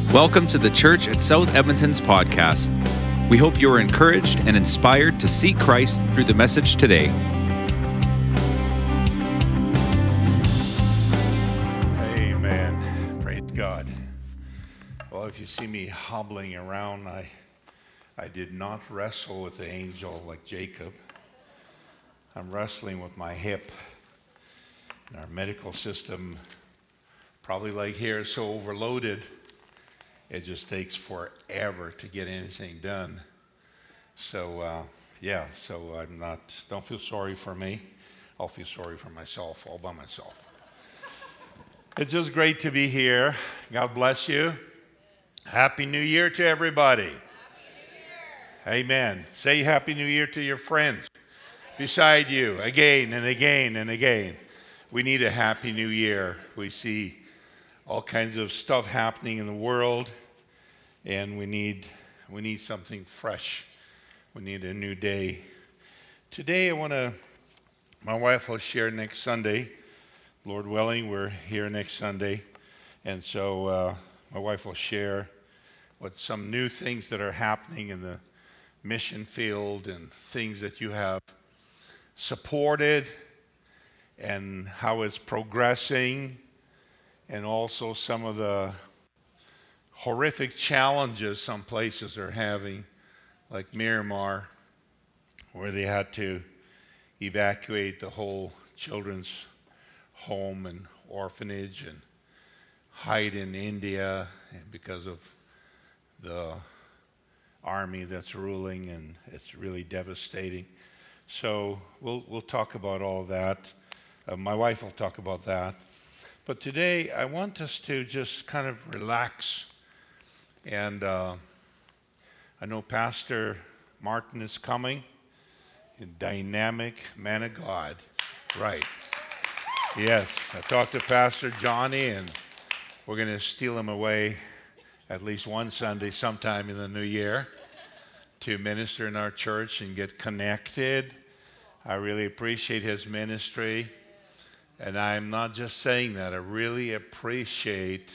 Welcome to the Church at South Edmonton's podcast. We hope you are encouraged and inspired to seek Christ through the message today. Amen. Praise God. Well, if you see me hobbling around, I did not wrestle with the angel like Jacob. I'm wrestling with my hip. And our medical system, probably like here, is so overloaded, it just takes forever to get anything done. So, don't feel sorry for me. I'll feel sorry for myself, all by myself. It's just great to be here. God bless you. Happy New Year to everybody. Happy New Year. Amen. Say Happy New Year to your friends beside you again and again and again. We need a Happy New Year. We see all kinds of stuff happening in the world, and we need something fresh. We need a new day. Today my wife will share next Sunday. Lord willing, we're here next Sunday. And so my wife will share what some new things that are happening in the mission field and things that you have supported and how it's progressing, and also some of the horrific challenges some places are having, like Myanmar, where they had to evacuate the whole children's home and orphanage and hide in India because of the army that's ruling, and it's really devastating. So we'll talk about all that. My wife will talk about that. But today I want us to just kind of relax. And I know Pastor Martin is coming, a dynamic man of God. Right. Yes, I talked to Pastor Johnny, and we're going to steal him away at least one Sunday sometime in the new year to minister in our church and get connected. I really appreciate his ministry. And I'm not just saying that. I really appreciate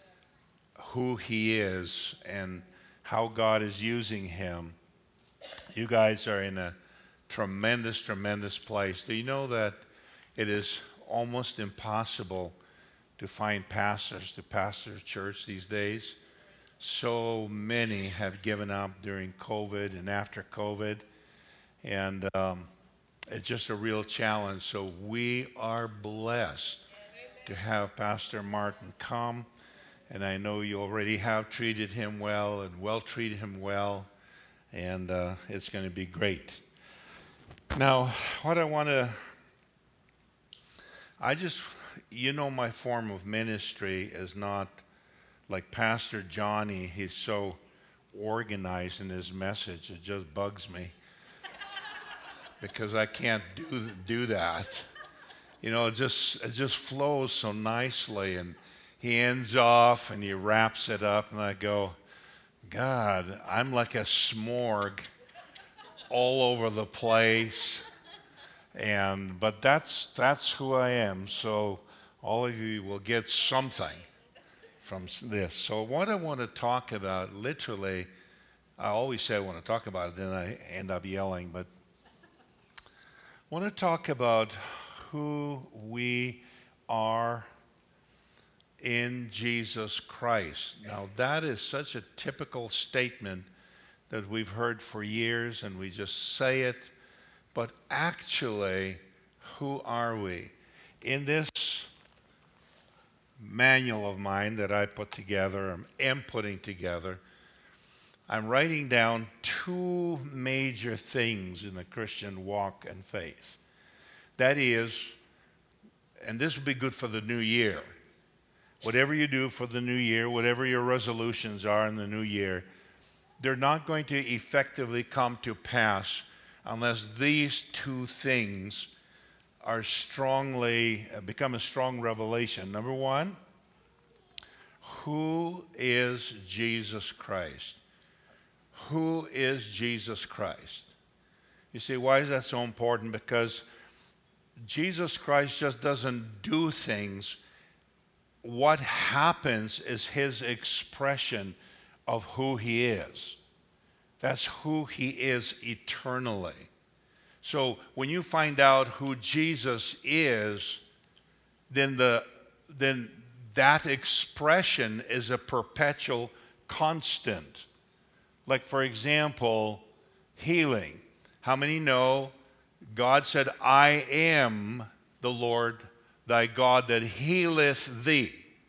who he is and how God is using him. You guys are in a tremendous, tremendous place. Do you know that it is almost impossible to find pastors to pastor a church these days? So many have given up during COVID and after COVID. And it's just a real challenge. So we are blessed to have Pastor Martin come. And I know you already have treated him well and will treat him well. And it's going to be great. Now, what I want to, my form of ministry is not like Pastor Johnny. He's so organized in his message. It just bugs me. Because I can't do that. You know, it just flows so nicely, and he ends off and he wraps it up, and I go, God, I'm like a smorg all over the place. But that's who I am. So all of you will get something from this. So what I want to talk about, literally, I always say I want to talk about it, then I end up yelling, but I want to talk about who we are in Jesus Christ. Now, that is such a typical statement that we've heard for years, and we just say it. But actually, who are we? In this manual of mine that I put together, am putting together, I'm writing down two major things in the Christian walk and faith. That is, and this will be good for the new year. Whatever you do for the new year, whatever your resolutions are in the new year, they're not going to effectively come to pass unless these two things are become a strong revelation. Number one, who is Jesus Christ? Who is Jesus Christ? You see, why is that so important? Because Jesus Christ just doesn't do things what happens is his expression of who he is. That's who he is eternally. So when you find out who Jesus is, then that expression is a perpetual constant. Like, for example, healing. How many know God said, I am the Lord thy God that healeth thee?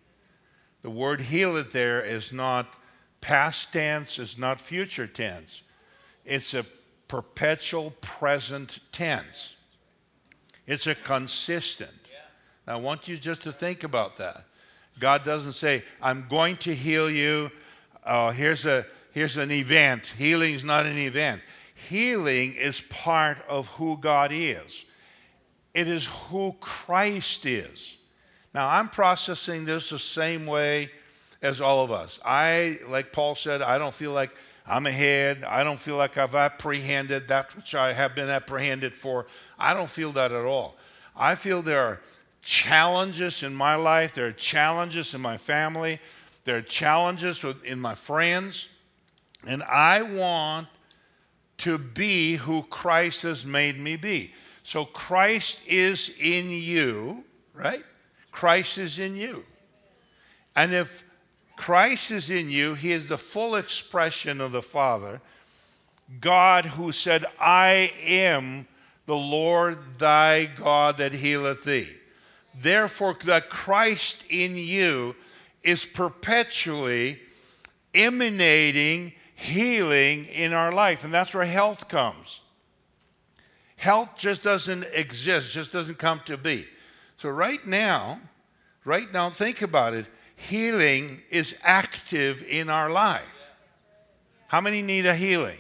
The word healeth there is not past tense, it's not future tense. It's a perpetual present tense. It's a consistent. Now, I want you just to think about that. God doesn't say, I'm going to heal you. Here's an event. Healing is not an event. Healing is part of who God is. It is who Christ is. Now, I'm processing this the same way as all of us. Like Paul said, I don't feel like I'm ahead. I don't feel like I've apprehended that which I have been apprehended for. I don't feel that at all. I feel there are challenges in my life. There are challenges in my family. There are challenges in my friends. And I want to be who Christ has made me be. So Christ is in you, right? Christ is in you. And if Christ is in you, he is the full expression of the Father. God who said, I am the Lord thy God that healeth thee. Therefore, that Christ in you is perpetually emanating healing in our life. And that's where health comes. Health just doesn't exist, just doesn't come to be. So right now, think about it. Healing is active in our life. How many need a healing?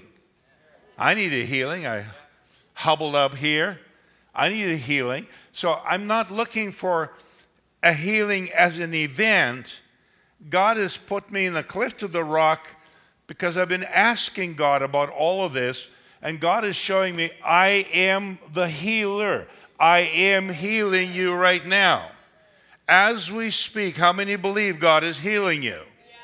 I need a healing. I hobbled up here. I need a healing. So I'm not looking for a healing as an event. God has put me in the cliff to the rock because I've been asking God about all of this, and God is showing me, I am the healer. I am healing you right now. As we speak, how many believe God is healing you?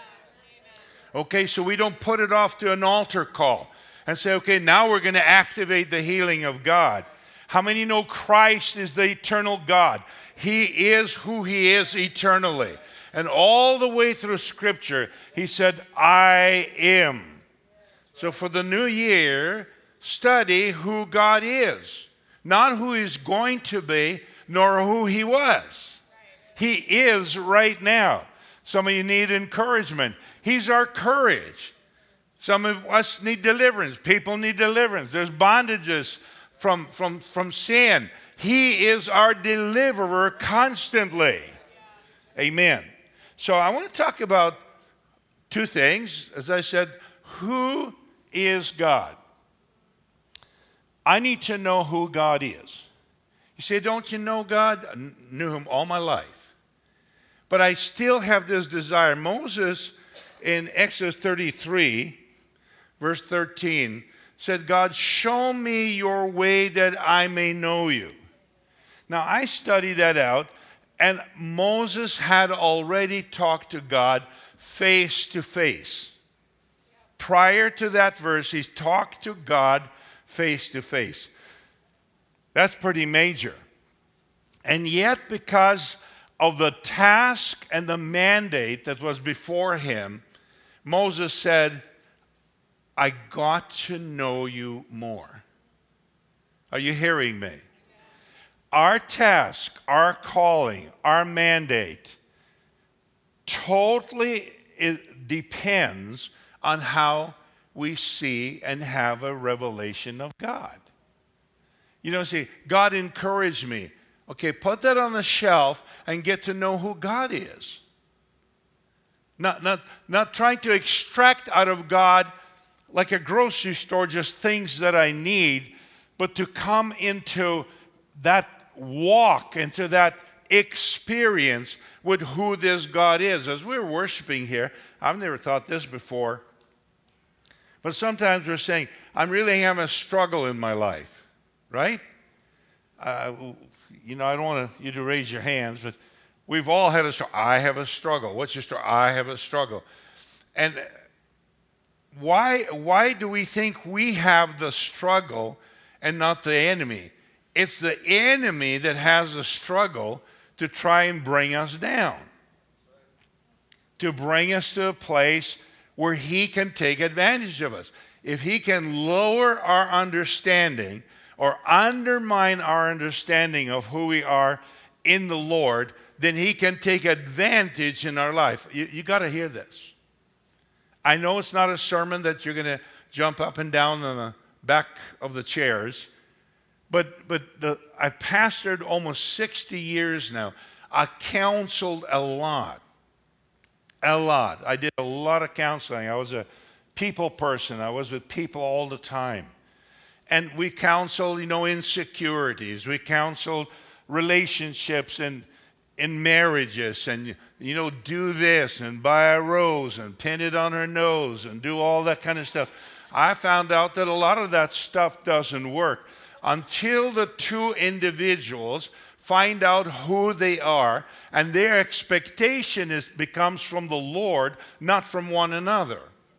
Okay, so we don't put it off to an altar call and say, okay, now we're going to activate the healing of God. How many know Christ is the eternal God? He is who he is eternally. And all the way through Scripture, he said, I am. So for the new year, study who God is. Not who he's going to be, nor who he was. He is right now. Some of you need encouragement. He's our courage. Some of us need deliverance. People need deliverance. There's bondages from sin. He is our deliverer constantly. Amen. So I want to talk about two things. As I said, who is God? I need to know who God is. You say, don't you know God? I knew him all my life. But I still have this desire. Moses in Exodus 33, verse 13, said, God, show me your way that I may know you. Now, I studied that out, and Moses had already talked to God face to face. Prior to that verse, he's talked to God face to face. That's pretty major. And yet, because of the task and the mandate that was before him, Moses said, I got to know you more. Are you hearing me? Our task, our calling, our mandate totally depends on how we see and have a revelation of God. You know, see, God encouraged me. Okay, put that on the shelf and get to know who God is. Not trying to extract out of God like a grocery store just things that I need, but to come into that walk, into that experience with who this God is. As we're worshiping here, I've never thought this before, but sometimes we're saying, I'm really having a struggle in my life, right? I don't want you to raise your hands, but We've all had a struggle. I have a struggle. What's your story? I have a struggle. And why do we think we have the struggle and not the enemy? It's the enemy that has the struggle to try and bring us down, to bring us to a place where he can take advantage of us. If he can lower our understanding or undermine our understanding of who we are in the Lord, then he can take advantage in our life. You got to hear this. I know it's not a sermon that you're going to jump up and down on the back of the chairs, but I pastored almost 60 years now. I counseled a lot. I did a lot of counseling. I was a people person. I was with people all the time. And we counseled, insecurities. We counseled relationships and in marriages, and do this and buy a rose and pin it on her nose and do all that kind of stuff. I found out that a lot of that stuff doesn't work until the two individuals find out who they are, and their expectation becomes from the Lord, not from one another.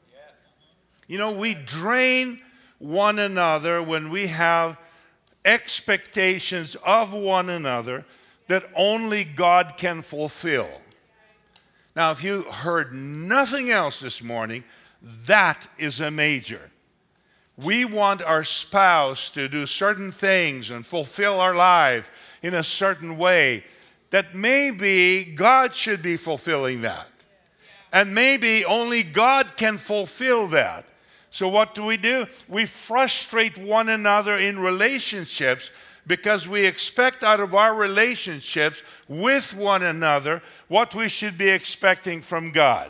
We drain one another when we have expectations of one another that only God can fulfill. Now, if you heard nothing else this morning, that is a major. We want our spouse to do certain things and fulfill our life in a certain way that maybe God should be fulfilling that. And maybe only God can fulfill that. So what do? We frustrate one another in relationships because we expect out of our relationships with one another what we should be expecting from God.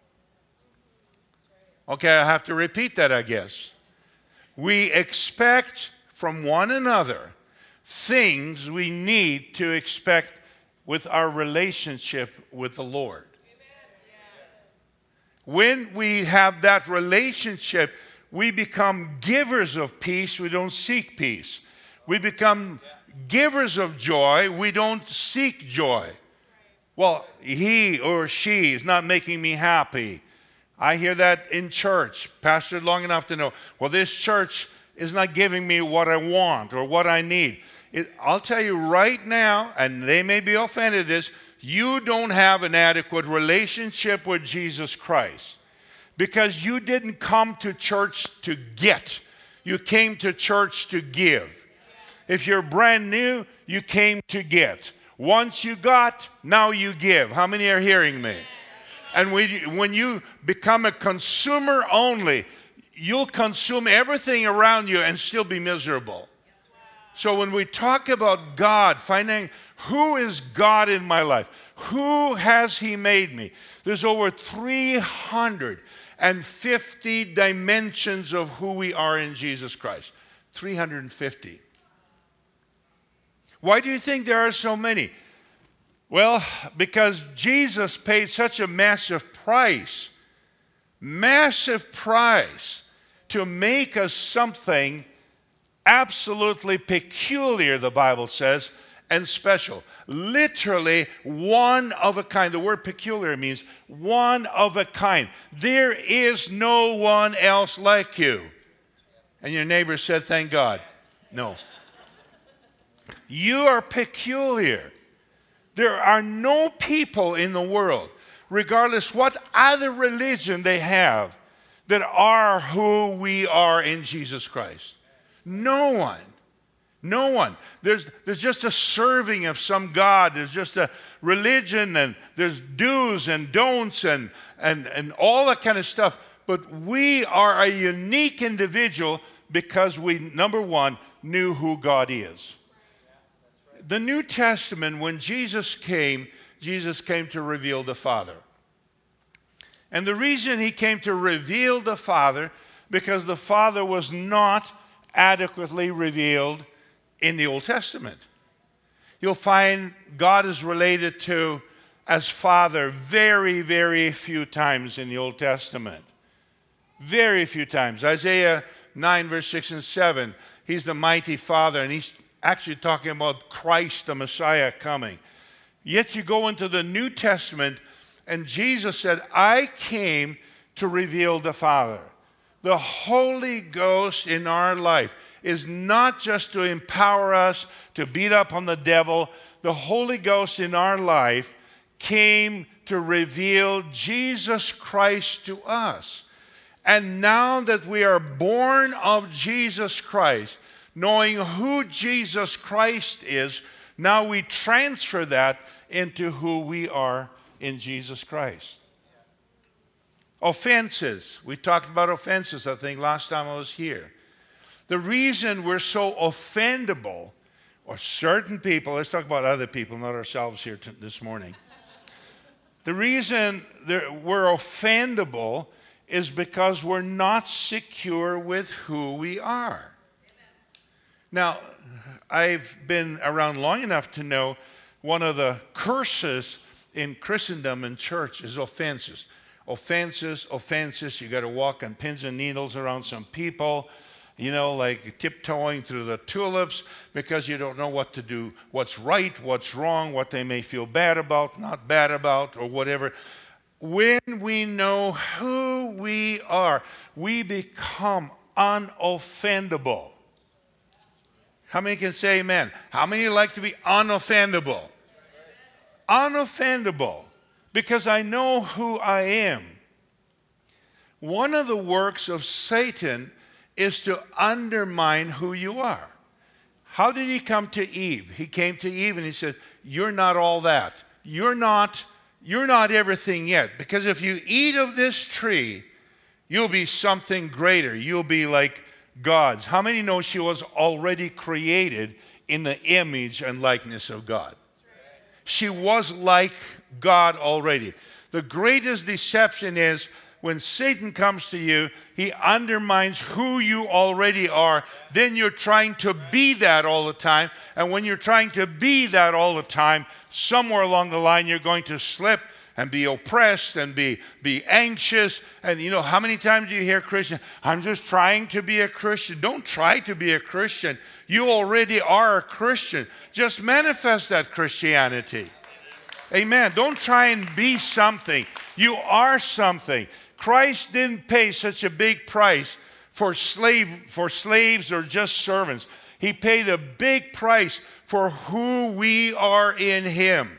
Okay, I have to repeat that, I guess. We expect from one another things we need to expect with our relationship with the Lord. When we have that relationship, we become givers of peace, we don't seek peace. We become givers of joy, we don't seek joy. Well, he or she is not making me happy. I hear that in church, pastored long enough to know, well, this church is not giving me what I want or what I need. I'll tell you right now, and they may be offended at this, you don't have an adequate relationship with Jesus Christ because you didn't come to church to get. You came to church to give. If you're brand new, you came to get. Once you got, now you give. How many are hearing me? And when you become a consumer only, you'll consume everything around you and still be miserable. So when we talk about God, finding who is God in my life, who has He made me? There's over 350 dimensions of who we are in Jesus Christ. 350. Why do you think there are so many? Well, because Jesus paid such a massive price to make us something absolutely peculiar, the Bible says, and special. Literally one of a kind. The word peculiar means one of a kind. There is no one else like you. And your neighbor said, thank God. No. You are peculiar. There are no people in the world, regardless what other religion they have, that are who we are in Jesus Christ. No one. No one. There's just a serving of some God. There's just a religion, and there's do's and don'ts and all that kind of stuff. But we are a unique individual because we, number one, knew who God is. The New Testament, when Jesus came to reveal the Father. And the reason He came to reveal the Father, because the Father was not adequately revealed in the Old Testament. You'll find God is related to as Father very, very few times in the Old Testament. Very few times. Isaiah 9, verse 6 and 7, He's the mighty Father, and He's actually talking about Christ, the Messiah, coming. Yet you go into the New Testament, and Jesus said, I came to reveal the Father. The Holy Ghost in our life is not just to empower us to beat up on the devil. The Holy Ghost in our life came to reveal Jesus Christ to us. And now that we are born of Jesus Christ, knowing who Jesus Christ is, now we transfer that into who we are in Jesus Christ. Offenses. We talked about offenses, I think, last time I was here. The reason we're so offendable, or certain people, let's talk about other people, not ourselves here this morning. The reason that we're offendable is because we're not secure with who we are. Now, I've been around long enough to know one of the curses in Christendom and church is offenses. Offenses, offenses. You got to walk on pins and needles around some people, like tiptoeing through the tulips because you don't know what to do, what's right, what's wrong, what they may feel bad about, not bad about, or whatever. When we know who we are, we become unoffendable. How many can say amen? How many like to be unoffendable? Unoffendable, because I know who I am. One of the works of Satan is to undermine who you are. How did he come to Eve? He came to Eve and he said, you're not all that. You're not everything yet. Because if you eat of this tree, you'll be something greater. You'll be like gods. How many know she was already created in the image and likeness of God? She was like God already. The greatest deception is when Satan comes to you, he undermines who you already are. Then you're trying to be that all the time. And when you're trying to be that all the time, somewhere along the line you're going to slip and be oppressed and be anxious. And how many times do you hear Christians, I'm just trying to be a Christian. Don't try to be a Christian. You already are a Christian. Just manifest that Christianity. Amen. Don't try and be something. You are something. Christ didn't pay such a big price for slaves or just servants. He paid a big price for who we are in Him.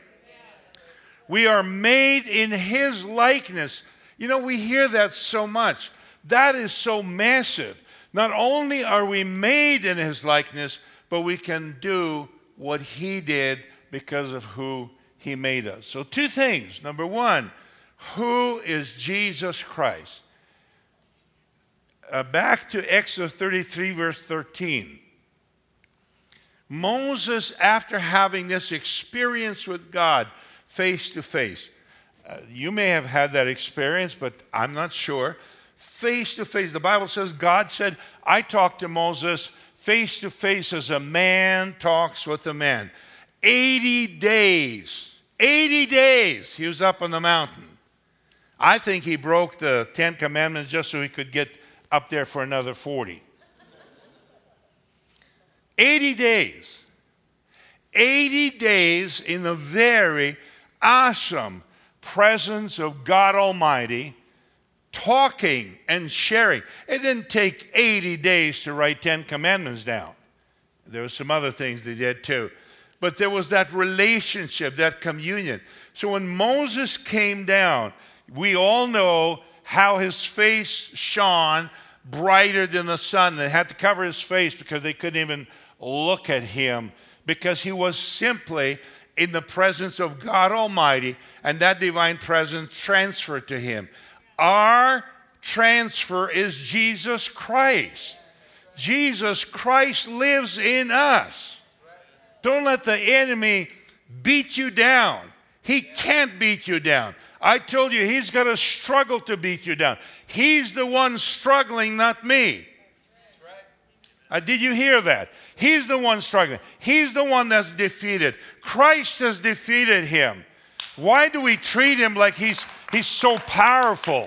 We are made in His likeness. We hear that so much. That is so massive. Not only are we made in His likeness, but we can do what He did because of who He made us. So 2 things. Number 1, who is Jesus Christ? Back to Exodus 33, verse 13. Moses, after having this experience with God face to face, you may have had that experience, but I'm not sure. Face to face. The Bible says God said, I talked to Moses face to face as a man talks with a man. 80 days. 80 days he was up on the mountain. I think he broke the 10 Commandments just so he could get up there for another 40. 80 days. 80 days in the very awesome presence of God Almighty, talking and sharing. It didn't take 80 days to write 10 Commandments down. There were some other things they did too. But there was that relationship, that communion. So when Moses came down, we all know how his face shone brighter than the sun. They had to cover his face because they couldn't even look at him, because he was simply in the presence of God Almighty, and that divine presence transferred to him. Our transfer is Jesus Christ. Jesus Christ lives in us. Don't let the enemy beat you down. He can't beat you down. I told you, he's got to struggle to beat you down. He's the one struggling, not me. Did you hear that? He's the one struggling. He's the one that's defeated. Christ has defeated him. Why do we treat him like he's so powerful?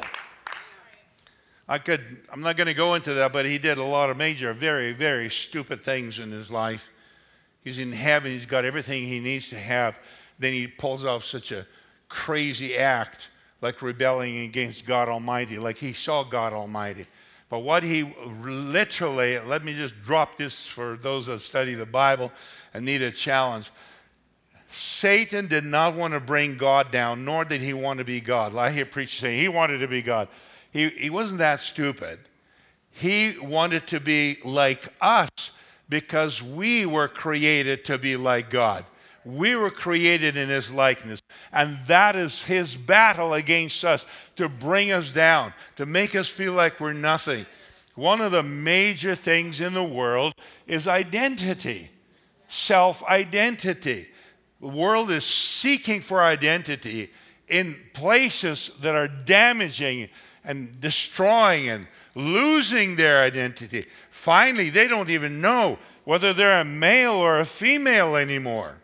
I'm not going to go into that, but he did a lot of major, very, very stupid things in his life. He's in heaven. He's got everything he needs to have. then he pulls off such a crazy act like rebelling against God Almighty, like he saw God Almighty. But what he literally, let me just drop this for those that study the Bible and need a challenge. Satan did not want to bring God down, nor did he want to be God. I hear preachers saying he wanted to be God. He wasn't that stupid. He wanted to be like us because we were created to be like God. We were created in his likeness. And that is his battle against us, to bring us down, to make us feel like we're nothing. One of the major things in the world is identity, self-identity. The world is seeking for identity in places that are damaging and destroying and losing their identity. Finally, they don't even know whether they're a male or a female anymore.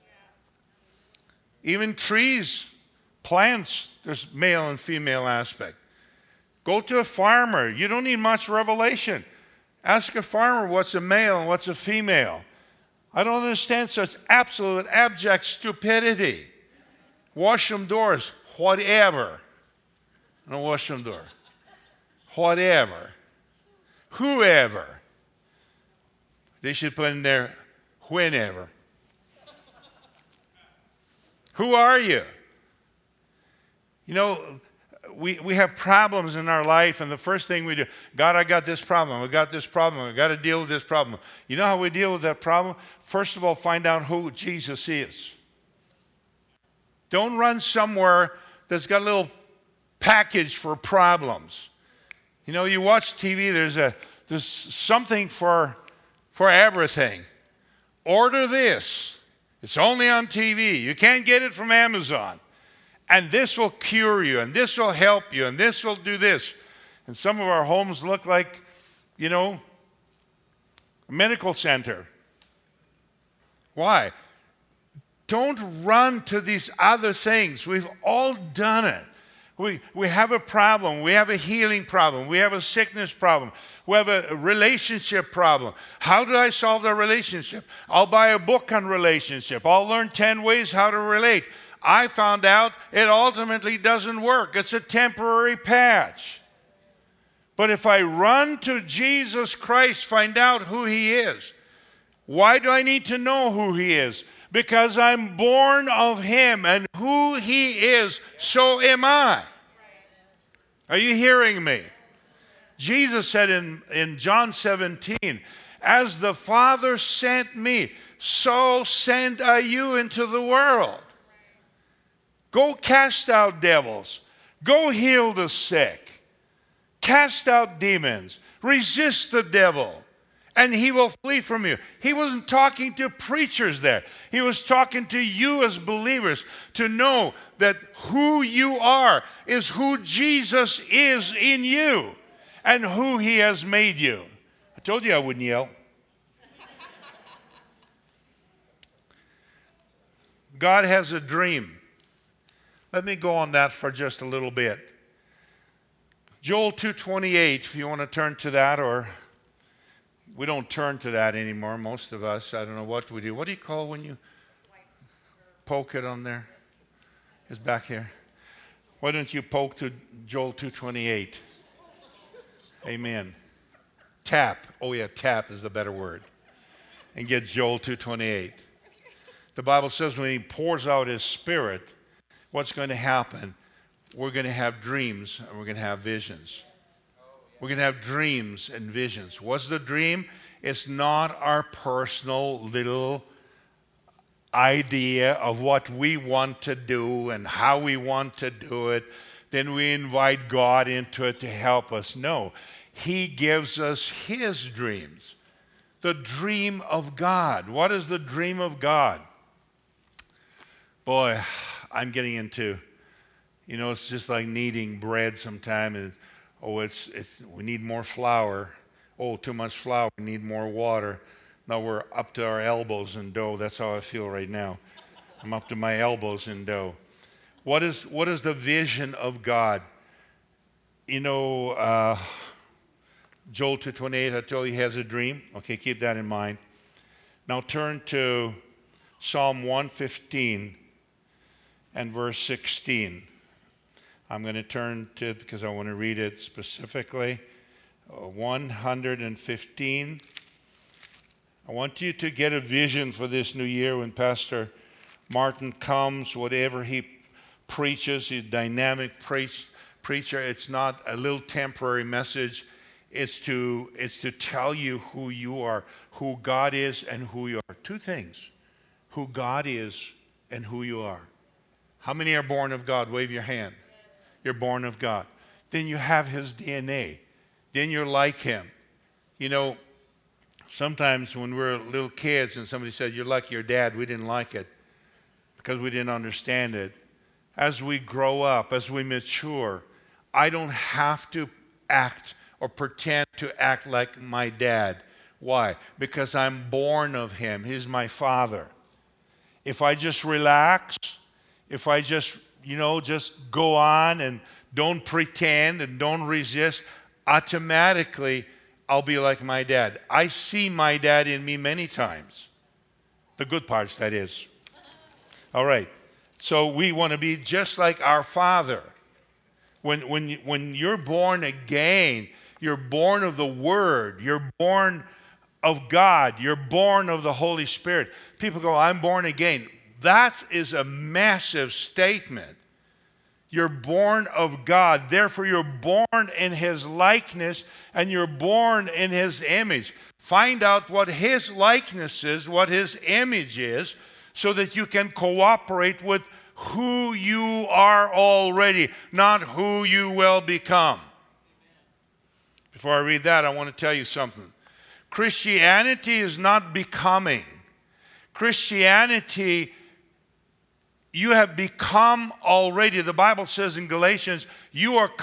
Even trees, plants, there's male and female aspect. Go to a farmer. You don't need much revelation. Ask a farmer what's a male and what's a female. I don't understand such absolute abject stupidity. Washroom doors, whatever. No washroom door. Whatever. Whoever. They should put in there whenever. Who are you? You know, we have problems in our life, and the first thing we do, God, I got this problem. I got this problem. I got to deal with this problem. You know how we deal with that problem? First of all, find out who Jesus is. Don't run somewhere that's got a little package for problems. You know, you watch TV, there's something for everything. Order this. It's only on TV. You can't get it from Amazon. And this will cure you, and this will help you, and this will do this. And some of our homes look like, you know, a medical center. Why? Don't run to these other things. We've all done it. We have a problem. We have a healing problem. We have a sickness problem. We have a relationship problem. How do I solve that relationship? I'll buy a book on relationship. I'll learn 10 ways how to relate. I found out it ultimately doesn't work. It's a temporary patch. But if I run to Jesus Christ, find out who he is. Why do I need to know who he is? Because I'm born of him, and who he is, so am I. Are you hearing me? Jesus said in John 17, as the Father sent me, so send I you into the world. Go cast out devils. Go heal the sick. Cast out demons. Resist the devil, and he will flee from you. He wasn't talking to preachers there. He was talking to you as believers to know that who you are is who Jesus is in you and who he has made you. I told you I wouldn't yell. God has a dream. Let me go on that for just a little bit. Joel 2:28, if you want to turn to that, or we don't turn to that anymore, most of us. I don't know what we do. What do you call when you poke it on there? It's back here. Why don't you poke to Joel 2:28? Amen. Tap. Oh yeah, tap is the better word. And get Joel 2:28. The Bible says when he pours out his Spirit, what's going to happen? We're going to have dreams and we're going to have visions. We're going to have dreams and visions. What's the dream? It's not our personal little idea of what we want to do and how we want to do it. Then we invite God into it to help us. No, he gives us his dreams. The dream of God. What is the dream of God? Boy, I'm getting into, you know, it's just like kneading bread sometimes. We need more flour. Oh, too much flour. We need more water. Now we're up to our elbows in dough. That's how I feel right now. I'm up to my elbows in dough. What is the vision of God? You know, Joel 2:28, I told you he has a dream. Okay, keep that in mind. Now turn to Psalm 115. and verse 16. I'm going to turn to it because I want to read it specifically. 115. I want you to get a vision for this new year when Pastor Martin comes, whatever he preaches, he's a dynamic preacher. It's not a little temporary message. It's to tell you who you are, who God is and who you are. Two things, who God is and who you are. How many are born of God? Wave your hand. Yes. You're born of God. Then you have his DNA. Then you're like him. You know, sometimes when we're little kids and somebody said, you're like your dad, we didn't like it because we didn't understand it. As we grow up, as we mature, I don't have to act or pretend to act like my dad. Why? Because I'm born of him. He's my father. If I just relax, if I just go on and don't pretend and don't resist, automatically I'll be like my dad. I see my dad in me many times. The good parts, that is. All right. So we want to be just like our Father. When you're born again, you're born of the Word. You're born of God. You're born of the Holy Spirit. People go, I'm born again. That is a massive statement. You're born of God. Therefore, you're born in his likeness and you're born in his image. Find out what his likeness is, what his image is, so that you can cooperate with who you are already, not who you will become. Before I read that, I want to tell you something. Christianity is not becoming. Christianity, you have become already. The Bible says in Colossians, you are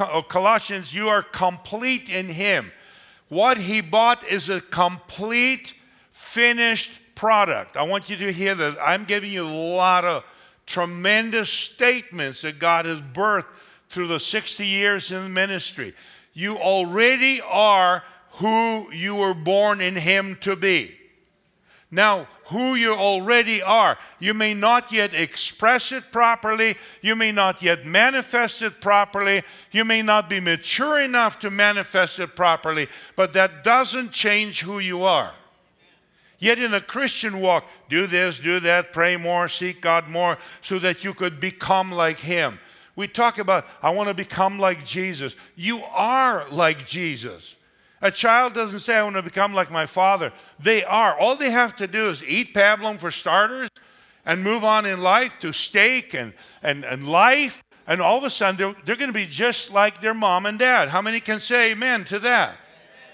complete in him. What he bought is a complete, finished product. I want you to hear this. I'm giving you a lot of tremendous statements that God has birthed through the 60 years in the ministry. You already are who you were born in him to be. Now, who you already are, you may not yet express it properly. You may not yet manifest it properly. You may not be mature enough to manifest it properly, but that doesn't change who you are. Yet in a Christian walk, do this, do that, pray more, seek God more, so that you could become like him. We talk about, I want to become like Jesus. You are like Jesus. A child doesn't say, I want to become like my father. They are. All they have to do is eat pablum for starters and move on in life to steak and life. And all of a sudden, they're going to be just like their mom and dad. How many can say amen to that? Amen.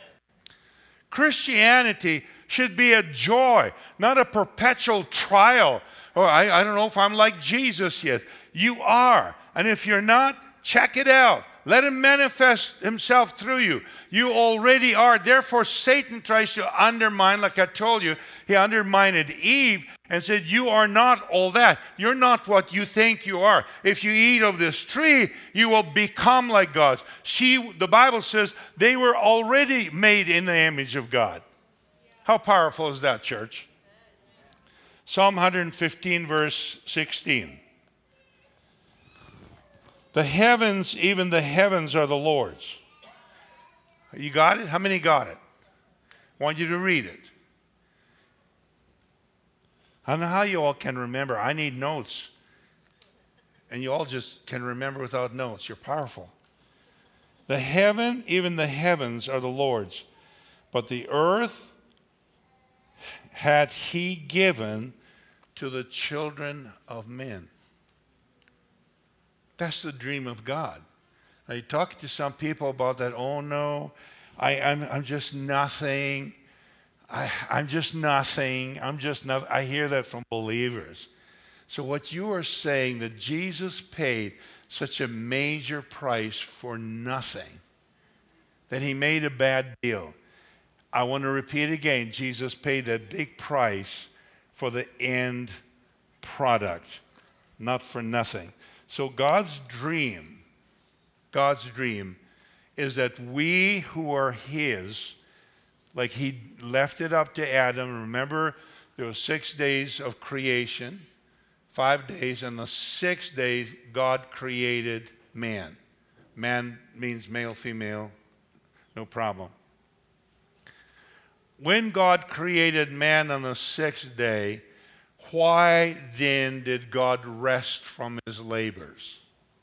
Christianity should be a joy, not a perpetual trial. Oh, I don't know if I'm like Jesus yet. You are. And if you're not, check it out. Let him manifest himself through you. You already are. Therefore, Satan tries to undermine, like I told you, he undermined Eve and said, you are not all that. You're not what you think you are. If you eat of this tree, you will become like God. The Bible says they were already made in the image of God. How powerful is that, church? Psalm 115, verse 16. The heavens, even the heavens are the Lord's. You got it? How many got it? I want you to read it. I don't know how you all can remember. I need notes. And you all just can remember without notes. You're powerful. The heaven, even the heavens are the Lord's. But the earth had he given to the children of men. That's the dream of God. Now, you talk to some people about that. Oh no, I'm just nothing. I'm just nothing. I'm just nothing. I hear that from believers. So what you are saying, that Jesus paid such a major price for nothing, that he made a bad deal. I want to repeat again. Jesus paid that big price for the end product, not for nothing. So God's dream is that we who are his, like he left it up to Adam. Remember, there were 6 days of creation, 5 days, and the 6th day God created man. Man means male, female, no problem. When God created man on the 6th day, why then did God rest from his labors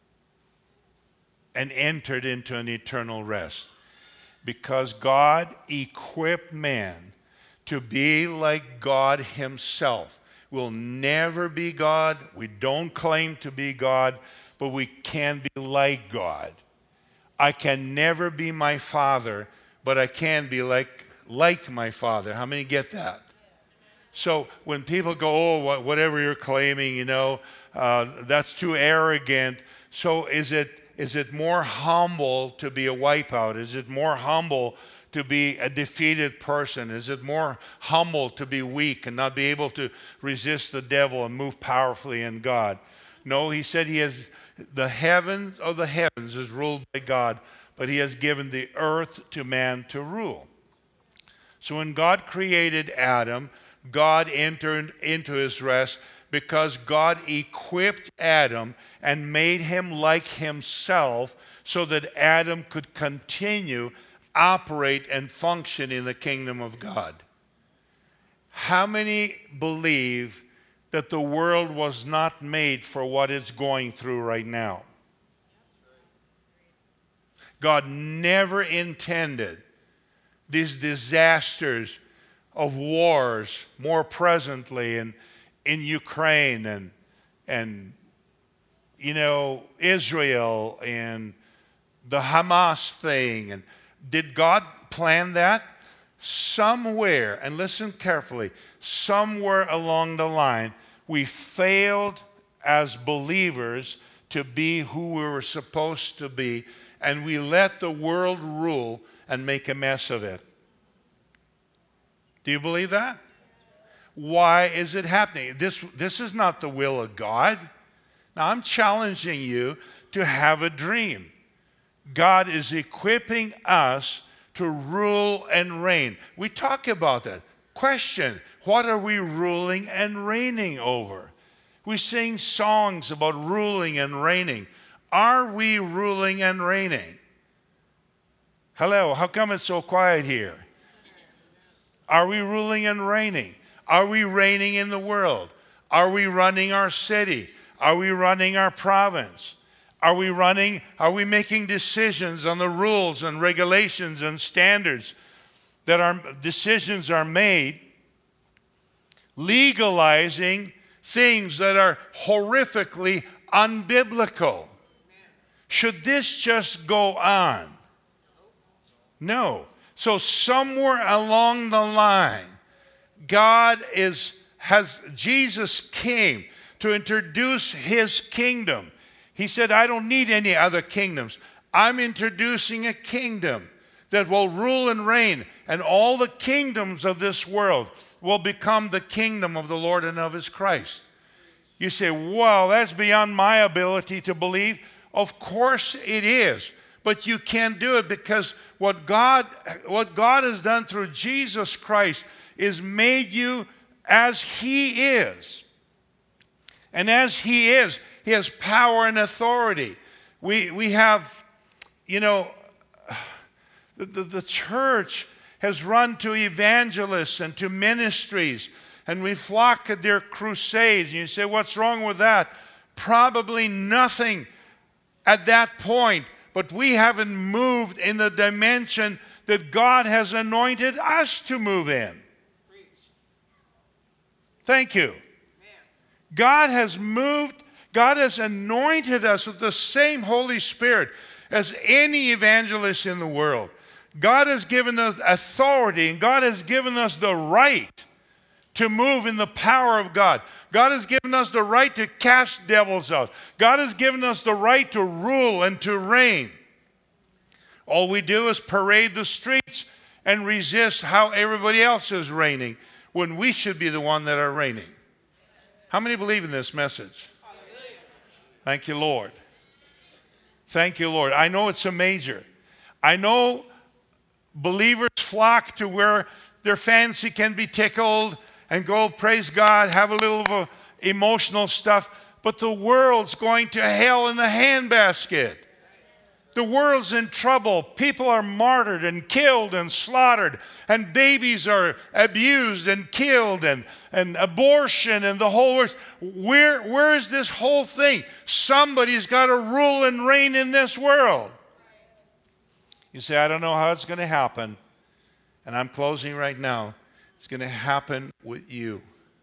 and entered into an eternal rest? Because God equipped man to be like God himself. We'll never be God. We don't claim to be God, but we can be like God. I can never be my father, but I can be like my father. How many get that? So when people go, oh, whatever you're claiming, that's too arrogant. So is it more humble to be a wipeout? Is it more humble to be a defeated person? Is it more humble to be weak and not be able to resist the devil and move powerfully in God? No, he said he has the heavens of the heavens is ruled by God, but he has given the earth to man to rule. So when God created Adam, God entered into his rest because God equipped Adam and made him like himself so that Adam could continue, operate, and function in the kingdom of God. How many believe that the world was not made for what it's going through right now? God never intended these disasters of wars, more presently in Ukraine and Israel and the Hamas thing. And did God plan that? Somewhere, and listen carefully, somewhere along the line, we failed as believers to be who we were supposed to be, and we let the world rule and make a mess of it. Do you believe that? Why is it happening? This is not the will of God. Now, I'm challenging you to have a dream. God is equipping us to rule and reign. We talk about that. Question, what are we ruling and reigning over? We sing songs about ruling and reigning. Are we ruling and reigning? Hello, how come it's so quiet here? Are we ruling and reigning? Are we reigning in the world? Are we running our city? Are we running our province? Are we making decisions on the rules and regulations and standards that our decisions are made, legalizing things that are horrifically unbiblical? Should this just go on? No. So somewhere along the line, Jesus came to introduce his kingdom. He said, I don't need any other kingdoms. I'm introducing a kingdom that will rule and reign, and all the kingdoms of this world will become the kingdom of the Lord and of his Christ. You say, well, that's beyond my ability to believe. Of course it is. But you can't do it because what God has done through Jesus Christ is made you as he is. And as he is, he has power and authority. We have, the church has run to evangelists and to ministries, and we flock at their crusades. And you say, what's wrong with that? Probably nothing at that point, but we haven't moved in the dimension that God has anointed us to move in. Thank you. God has anointed us with the same Holy Spirit as any evangelist in the world. God has given us authority, and God has given us the right to move in the power of God. God has given us the right to cast devils out. God has given us the right to rule and to reign. All we do is parade the streets and resist how everybody else is reigning when we should be the one that are reigning. How many believe in this message? Thank you, Lord. Thank you, Lord. I know it's a major. I know believers flock to where their fancy can be tickled and go, praise God, have a little of emotional stuff, but the world's going to hell in the handbasket. The world's in trouble. People are martyred and killed and slaughtered, and babies are abused and killed, and abortion and the whole works. Where is this whole thing? Somebody's got to rule and reign in this world. You say, I don't know how it's going to happen, and I'm closing right now. It's going to happen with you.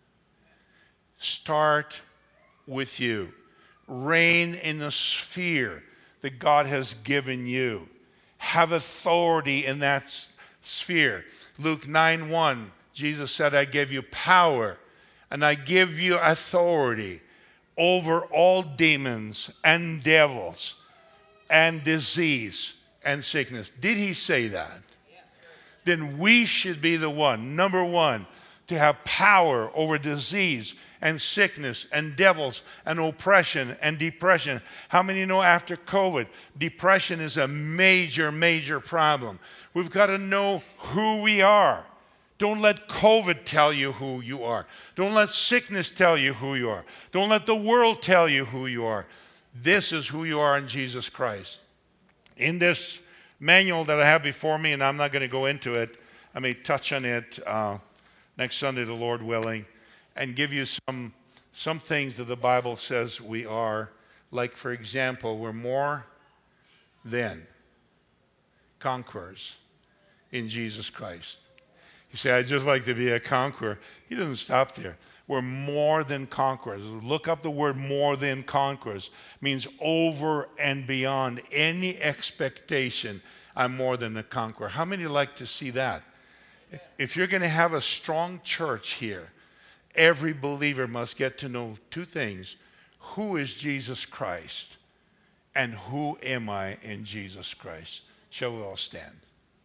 Start with you. Reign in the sphere that God has given you. Have authority in that sphere. Luke 9:1, Jesus said, I give you power and I give you authority over all demons and devils and disease and sickness. Did he say that? Yes. Then we should be the one, number one, to have power over disease and sickness and devils and oppression and depression. How many know after COVID, depression is a major, major problem? We've got to know who we are. Don't let COVID tell you who you are. Don't let sickness tell you who you are. Don't let the world tell you who you are. This is who you are in Jesus Christ. In this manual that I have before me, and I'm not going to go into it, I may touch on it next Sunday, the Lord willing, and give you some things that the Bible says we are. Like, for example, we're more than conquerors in Jesus Christ. You say, I'd just like to be a conqueror. He doesn't stop there. We're more than conquerors. Look up the word more than conquerors. It means over and beyond any expectation. I'm more than a conqueror. How many like to see that? If you're going to have a strong church here, every believer must get to know two things. Who is Jesus Christ? And who am I in Jesus Christ? Shall we all stand?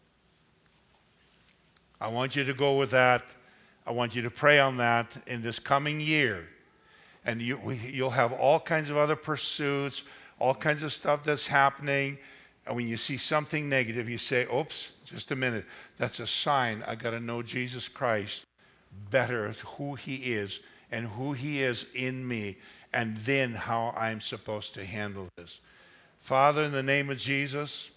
I want you to go with that. I want you to pray on that in this coming year. And you'll have all kinds of other pursuits, all kinds of stuff that's happening. And when you see something negative, you say, oops, just a minute. That's a sign I got to know Jesus Christ better, who he is and who he is in me, and then how I'm supposed to handle this. Father, in the name of Jesus,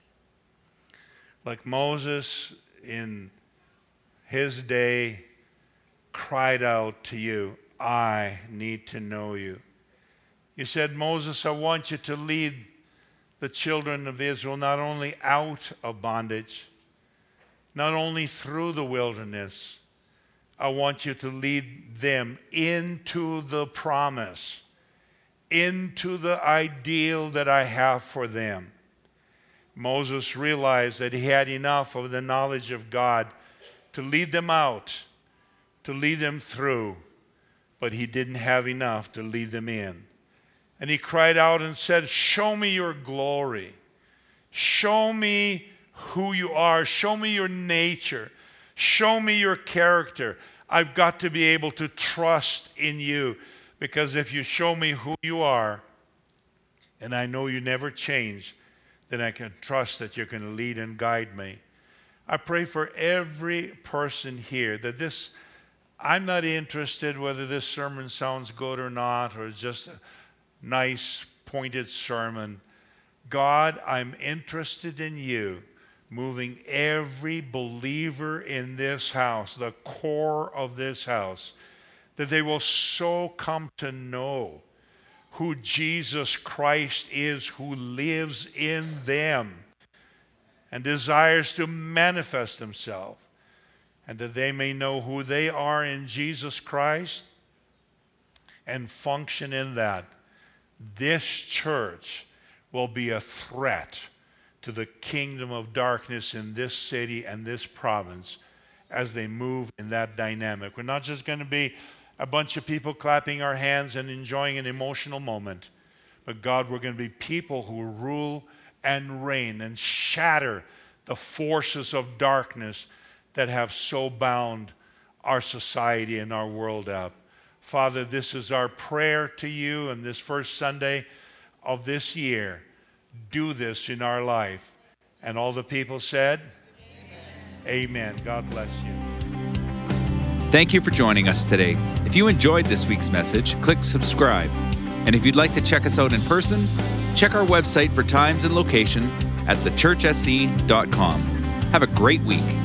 like Moses in his day cried out to you, I need to know you. You said, Moses, I want you to lead the children of Israel not only out of bondage, not only through the wilderness, I want you to lead them into the promise, into the ideal that I have for them. Moses realized that he had enough of the knowledge of God to lead them out, to lead them through, but he didn't have enough to lead them in. And he cried out and said, show me your glory. Show me who you are. Show me your nature. Show me your character. I've got to be able to trust in you, because if you show me who you are, and I know you never change, then I can trust that you're going to lead and guide me. I pray for every person here that this, I'm not interested whether this sermon sounds good or not, or just a nice pointed sermon. God, I'm interested in you moving every believer in this house, the core of this house, that they will so come to know who Jesus Christ is, who lives in them and desires to manifest himself, and that they may know who they are in Jesus Christ and function in that. This church will be a threat to the kingdom of darkness in this city and this province as they move in that dynamic. We're not just going to be a bunch of people clapping our hands and enjoying an emotional moment, but God, we're going to be people who rule and reign and shatter the forces of darkness that have so bound our society and our world up. Father, this is our prayer to you on this first Sunday of this year. Do this in our life. And all the people said, Amen. Amen. God bless you. Thank you for joining us today. If you enjoyed this week's message, click subscribe. And if you'd like to check us out in person, check our website for times and location at thechurchsc.com. Have a great week.